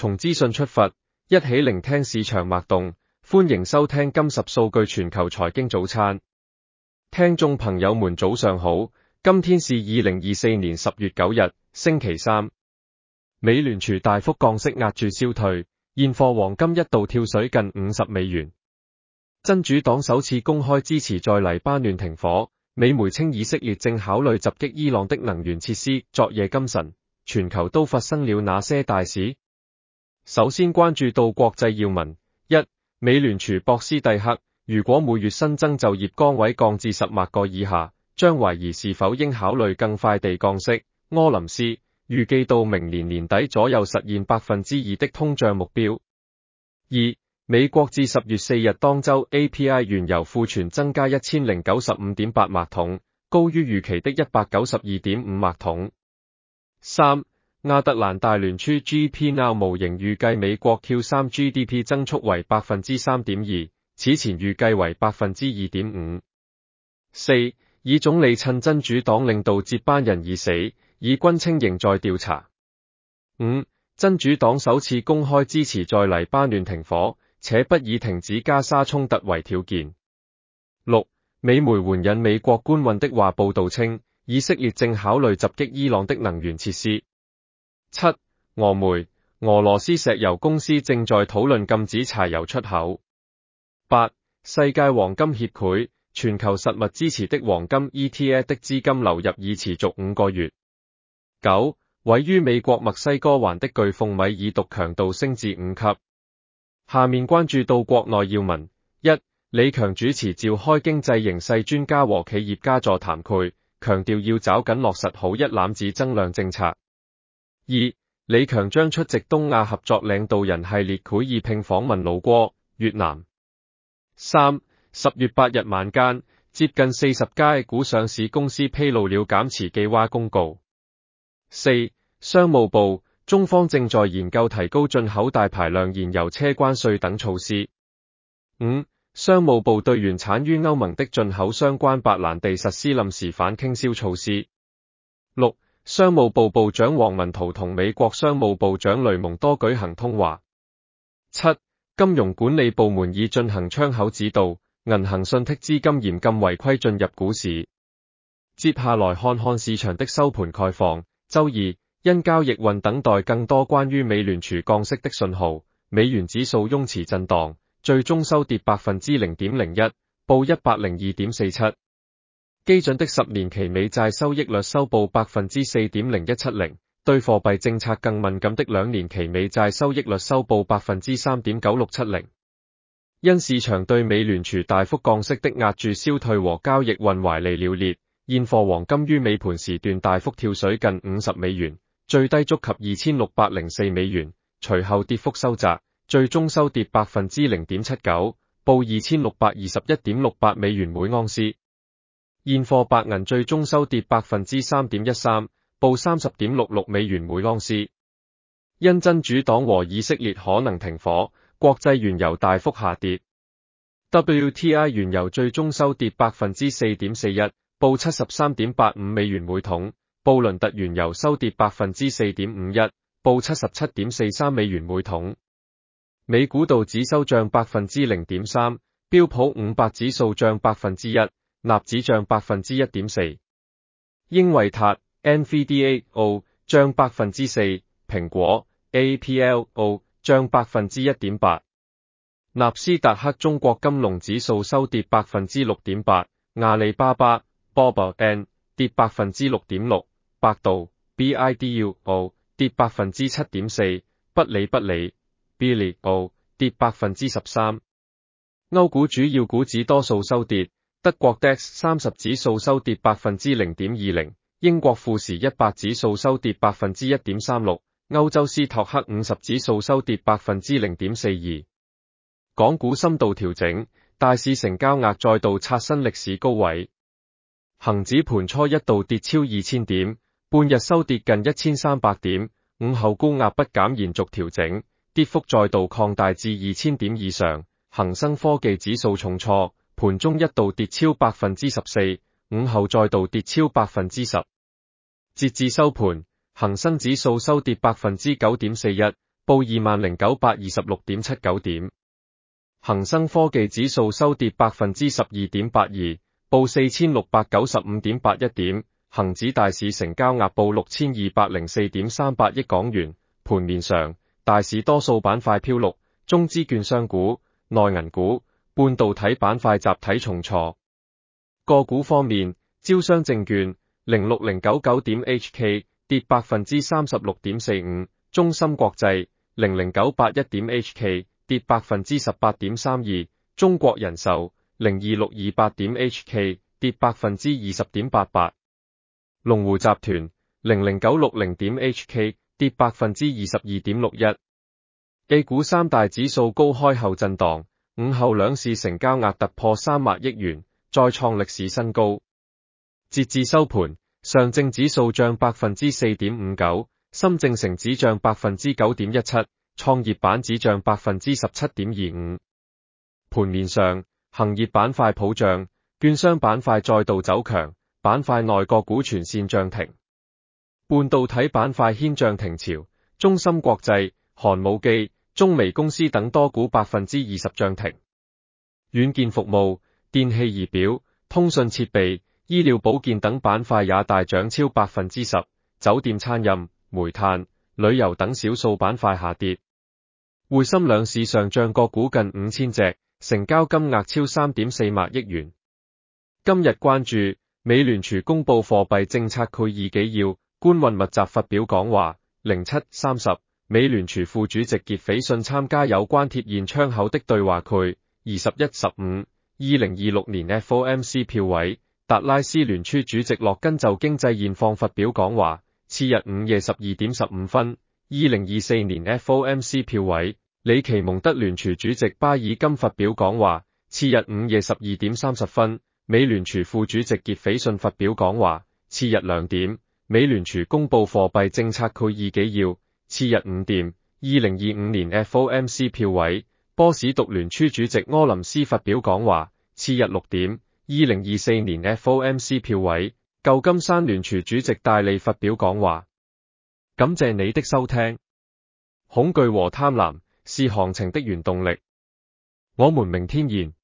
從資訊出發，一起聆聽市場脈動。歡迎收聽今10數據全球財經早餐。聽眾朋友們早上好，今天是2024年10月9日，星期三。美聯儲大幅降息壓住消退，現貨黃金一度跳水近50美元。真主黨首次公開支持在黎巴嫩停火，美媒稱以色列正考慮襲擊伊朗的能源設施。昨夜今晨，全球都發生了哪些大事？首先關注到國際要聞。1. 美聯儲博斯蒂克，如果每月新增就業崗位降至10萬個以下，將懷疑是否應考慮更快地降息。柯林斯預計到明年年底左右實現2%的通脹目標。2. 美國至10月4日當周 API 原油庫存增加1095.8萬桶，高於預期的192.5萬桶。3. 亞特蘭大聯儲 GDP-Now 模型預計美國 Q3 GDP 增速為 3.2%， 此前預計為 2.5%。4. 以總理趁真主黨領導接班人已死，以軍稱仍在調查。5. 真主黨首次公開支持在黎巴嫩停火，且不以停止加沙衝突為條件。6. 美媒援引美國官運的話報道稱，以色列正考慮襲擊伊朗的能源設施。7. 俄媒，俄羅斯石油公司正在討論禁止柴油出口。8. 世界黃金協會，全球實物支持的黃金 ETF 的資金流入已持續5個月。9. 位於美國墨西哥灣的颶風米爾毒強度升至5級。下面關注到國內要聞。1. 李強主持召開經濟形勢專家和企業家座談會，強調要抓緊落實好一攬子增量政策。2. 李強將出席東亞合作領導人系列會議並訪問老撾、越南。3. 10月8日晚間，接近40家股上市公司披露了減持寄蛙公告。4. 商務部，中方正在研究提高進口大排量燃油車關稅等措施。5. 商務部對原產於歐盟的進口相關白蘭地實施臨時反傾銷措施。6. 商務部部長王文濤同美國商務部長雷蒙多舉行通話。7. 金融管理部門已進行窗口指導，銀行信託資金嚴禁違規進入股市。接下來看看市場的收盤概況。周二，因交易運等待更多關於美聯儲降息的信號，美元指數雍持震盪，最終收跌 0.01%， 報 102.47。基準的10年期美債收益率收報 4.0170%， 對貨幣政策更敏感的2年期美債收益率收報 3.9670%。因市場對美聯儲大幅降息的壓住消退和交易運懷離了裂，現貨黃金於尾盤時段大幅跳水近50美元，最低觸及2604美元，隨後跌幅收窄，最終收跌 0.79%， 報 2621.68 美元每盎司。現貨白銀最終收跌 3.13%， 報 30.66 美元每盎司。因真主黨和以色列可能停火，國際原油大幅下跌。WTI 原油最終收跌 4.41%， 報 73.85 美元每桶。布倫特原油收跌 4.51%， 報 77.43 美元每桶。美股道指收漲 0.3%， 標普500指數漲 1%， 納指漲 1.4%。英偉達 NVDA 漲 4%， 蘋果 APLO 漲 1.8%。納斯達克中國金龍指數收跌 6.8%， 阿里巴巴 BOBN 跌 6.6%， 百度 BIDUO 跌 7.4%， 不理 BILIO 跌 13%。歐股主要股指多數收跌，德國 DAX 30指數收跌 0.20%， 英國富時100指數收跌 1.36%， 歐洲斯托克50指數收跌 0.42%。港股深度調整，大市成交額再度刷新歷史高位。恒指盤初一度跌超2000點，半日收跌近1300點，午後沽壓不減延續調整，跌幅再度擴大至2000點以上。恒生科技指數重挫，盤中一度跌超 14%， 午後再度跌超 10%。截至收盤，恒生指數收跌 9.41%， 報 20,926.79 點。恒生科技指數收跌 12.82%， 報 4,695.81 點。恒指大市成交額報 6,204.38 億港元。盤面上，大市多數板塊飄綠，中資券商股、內銀股、半導體板塊集體重挫。個股方面，招商證券 06099.HK 跌 36.45%， 中芯國際 00981.HK 跌 18.32%， 中國人壽 02628.HK 跌 20.88%， 龍湖集團 00960.HK 跌 22.61%。A 股三大指數高開後震盪，午後兩市成交額突破300億元，再創歷史新高。截至收盤，上證指數漲 4.59%， 深證成指漲 9.17%， 創業板指漲 17.25%。盤面上，行業板塊普漲，券商板塊再度走強，板塊內個股全線漲停。半導體板塊牽漲停潮，中芯國際、寒武紀、中微公司等多股 20% 漲停。軟件服務、電氣儀表、通訊設備、醫療保健等板塊也大漲超 10%， 酒店餐飲、煤炭、旅遊等少數板塊下跌。滙深兩市上漲個股近5000隻，成交金額超 3.4 億元。今日關注美聯儲公布貨幣政策概議紀要，官運密集發表講話。07:30，美聯儲副主席傑斐遜參加有關貼現窗口的對話會。21:15， 2026年 FOMC 票委，達拉斯聯儲主席洛根就經濟現況發表講話。次日午夜12:15， 2024年 FOMC 票委，里奇蒙德聯儲主席巴爾金發表講話。次日午夜12:30，美聯儲副主席傑斐遜發表講話。次日2點，美聯儲公布貨幣政策概議紀要。次日5點，2025年 FOMC 票委，波士頓聯儲主席柯林斯發表講話。次日6點，2024年 FOMC 票委，舊金山聯儲主席戴利發表講話。感謝你的收聽。恐懼和貪婪是行情的原動力。我們明天見。